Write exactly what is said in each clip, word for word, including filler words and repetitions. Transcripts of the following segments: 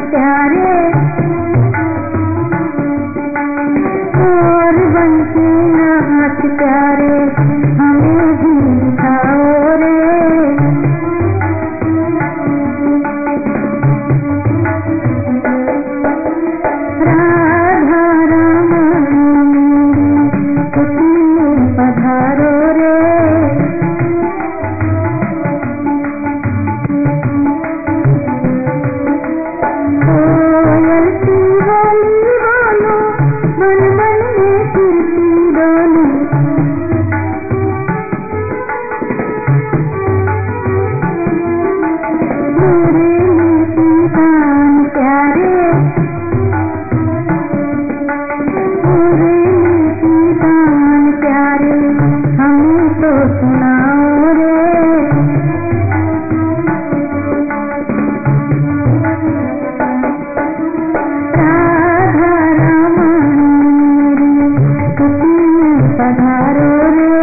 प्यारे और बंसी नाच प्यारे हमें भी दिखाओ रे। राधा रमणी कुटी में पधारो रे। कोयल की बोली बोलो मन मन में कीर्ति डोली। मुरली की तान प्यारे मुरली की तान प्यारे हमें तो सुनाओ रे। राधा रमणी कुटी में पधारो रे।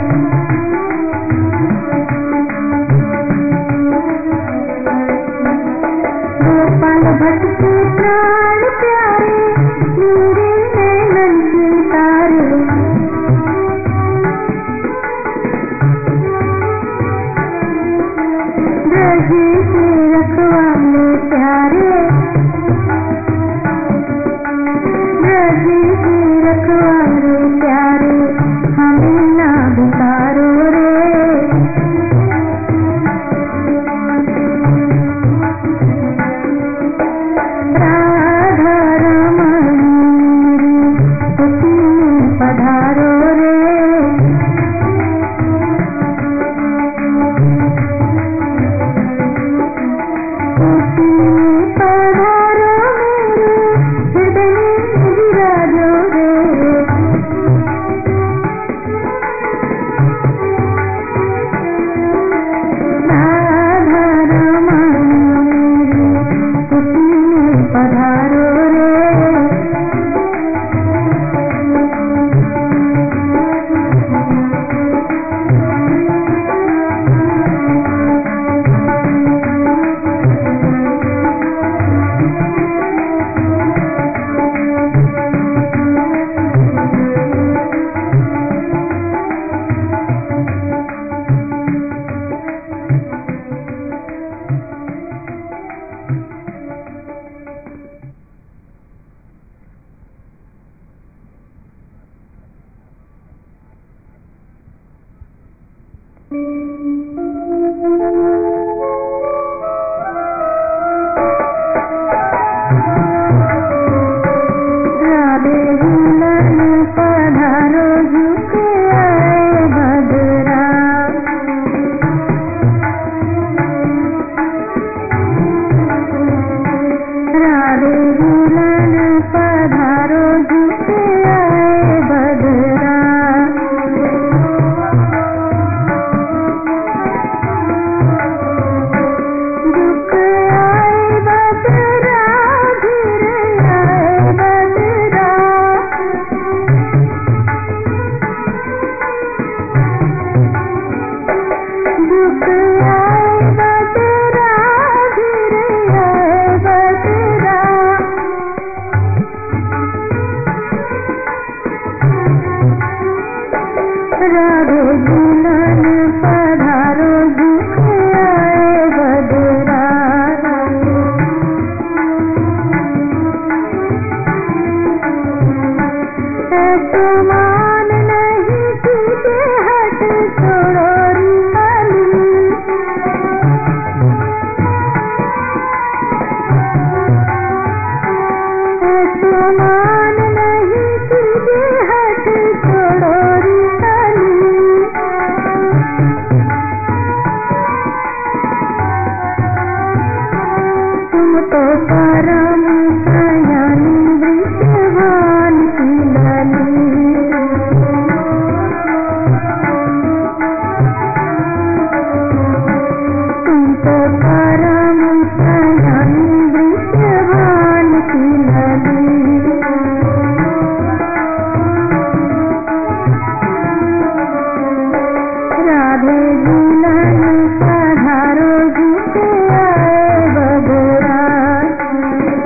गोपाल भट्ट के प्राण प्यारे मेरे नैनन के तारे। ब्रज के रखवाले प्यारे ब्रज के रखवाले प्यारे हमें ना बिसारो रे। राधा रमणी कुटी में पधारो रे। कुटी में पधारो मेरे हृदय में विराजो रे। राधा रमणी कुटी में पधारो रे। राधे झूलन पधारो झुके आए बदरा। राधे झूलन पधारो झुके आए बदरा। झुक आए बदरा घिर आए बदरा। झुक आए बदरा घिर आए बदरा। राधे झूलन पधारो झुके आए बदरा। ऐसो मान नहीं कीजे हट छोड़ो रिहाली। ऐसो मान नहीं कीजे हट छोड़ो रिहाली। तुम तो परम सयानी वृषभान की लाली। तुम तो परम सयानी वृषभान की लाली। राधे झूलन पधारो झुके आए बदरा।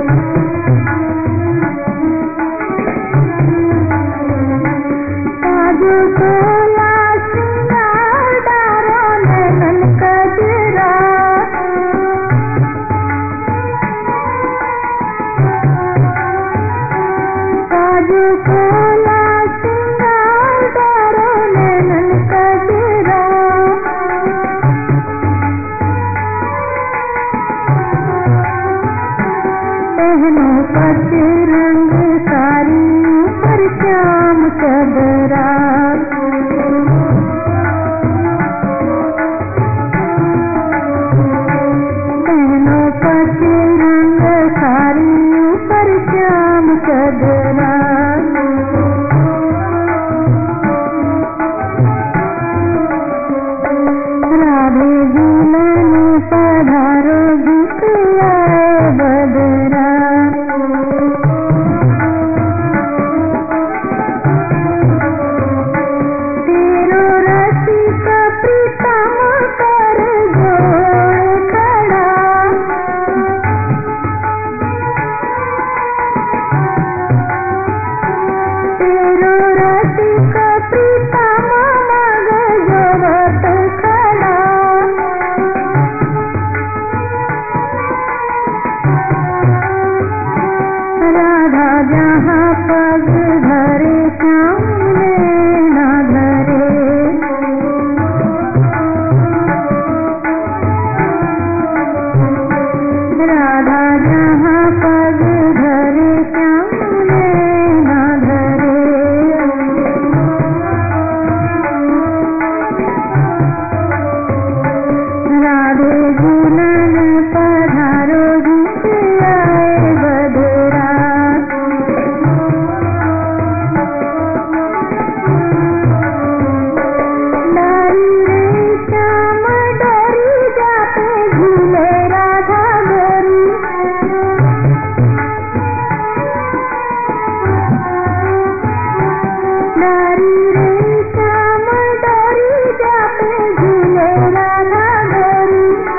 पहनो पच रंग सारी ऊपर श्याम चदरा। पहनो पच रंग सारी ऊपर श्याम चदरा। राधे झूलन पधारो झुक आए बदरा। तेरो रसिक प्रीतम कर जोड़ खड़ा। तेरो रसिक प्रीतम मग जोवत खड़ा। राधा जहाँ पग धरे श्याम नैना धरे। राधा जहाँ पग धरे श्याम नैना धरे। राधे झूलन पधारो झुक आए बदरा। नारी रे श्याम डोरी जाते झूले राधा गोरी। नारी रे श्याम डोरी जाते झूले राधा गोरी।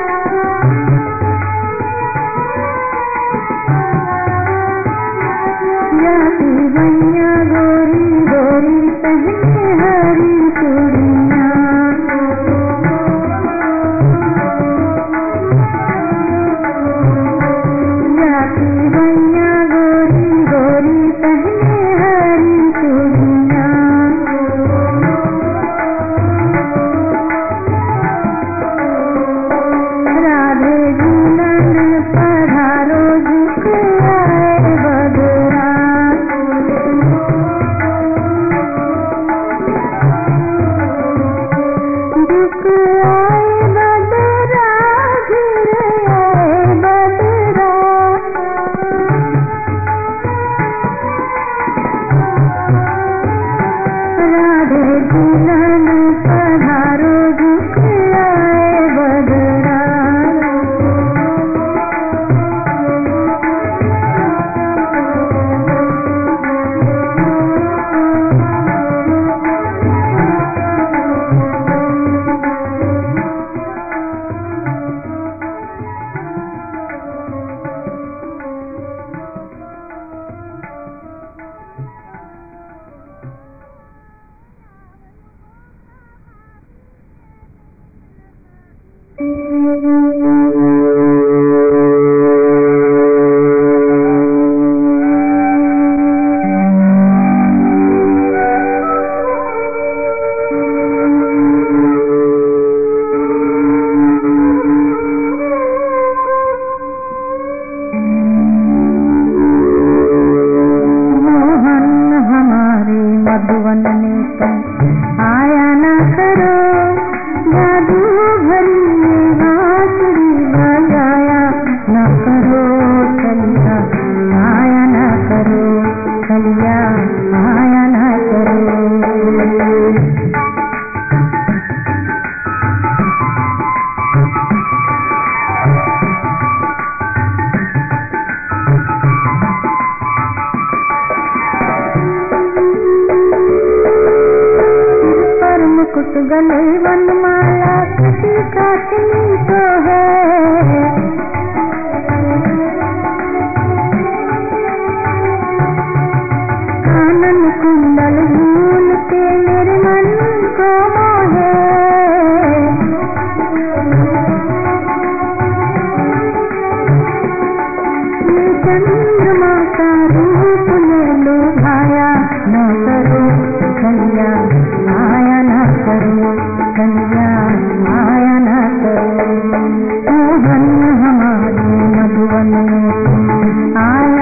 जाती भैया गोरी गोरी पहने हरी चूड़ियाँ। जाती भैया गोरी गोरी पहने हरी चूड़ियाँ। राधे झूलन पधारो झुक आए बदरा। झुक आए बदरा घिर आए बदरा। राधे झूलन पधारो झुक आए बदरा। मोहन हमारे मधुवन में तुम आया न करो। जादू भरी ये बांसुरी बजाया न करो। चलिया आया न करो। चलिया आया न करो। पर मुकुट गले वनमाला किसी काटनी तो है। कानन कुंडल भूल के मेरे मन को मोहे। ये चंद्रमा का रूप ले लो भाया न करो। कन्या आया न करो। कन्या आया न करो। मोहन हमारे मधुवन में आया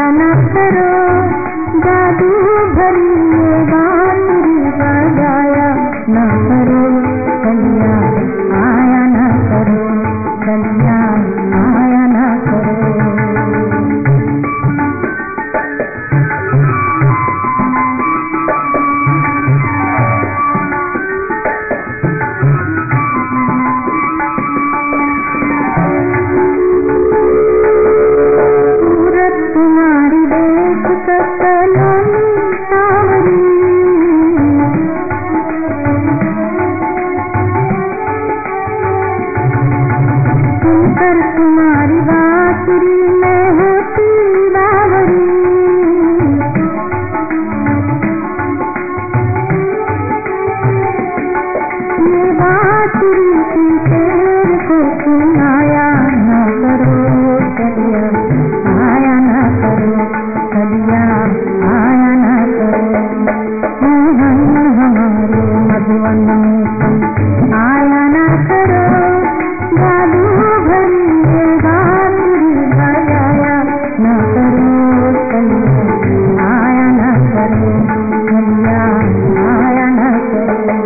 कलिया आया न करो, कलिया आया न करो। मोहन हमारे मधुवन में तुम आया न करो, जादू भरी ये बांसुरी बजाया न करो, कलिया आया न करो, कलिया आया न करो।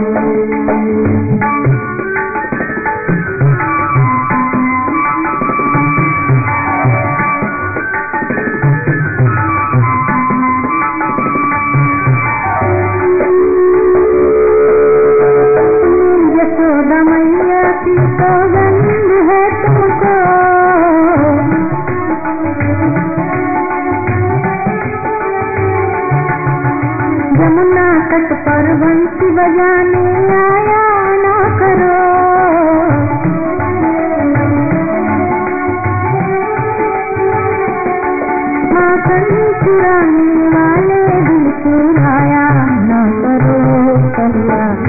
यशोदा मैया की तो गंध है तुमको, यमुना तट पर बंसी बजाने आया ना करो। माखन चुराने वाले दिल चुराया ना करो, कलिया